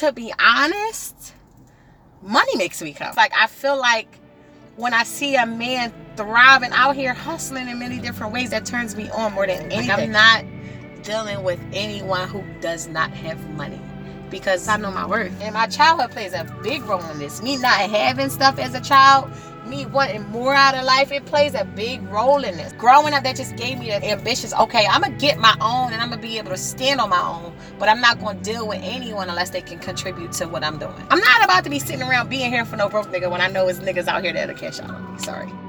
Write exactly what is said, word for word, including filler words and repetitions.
to be honest, money makes me come. Like, I feel like when I see a man thriving out here, hustling in many different ways, that turns me on more than anything. Like, I'm not dealing with anyone who does not have money, because I know my worth. And my childhood plays a big role in this. Me not having stuff as a child, me wanting more out of life, it plays a big role in this. Growing up, that just gave me the ambitions. Okay, I'm going to get my own and I'm going to be able to stand on my own, but I'm not going to deal with anyone unless they can contribute to what I'm doing. I'm not about to be sitting around being here for no broke nigga when I know it's niggas out here that'll cash out on me. Sorry.